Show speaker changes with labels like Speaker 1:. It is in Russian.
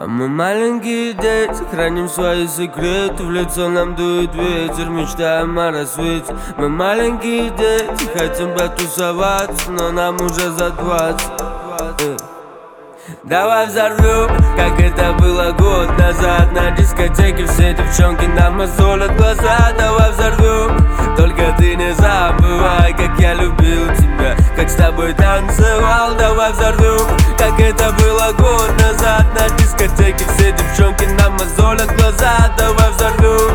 Speaker 1: А мы маленькие дети, храним свои секреты. В лицо нам дует ветер, мечтаем о рассвете. Мы маленькие дети, хотим потусоваться, но нам уже за 20. Давай взорвем, как это было год назад. На дискотеке все девчонки нам мозолят глаза. Давай взорвем, только ты не забывай, как я любил тебя, как с тобой танцевал. Давай взорвем, как это было год назад. На дискотеке все девчонки нам мозолят глаза. Давай взорвем,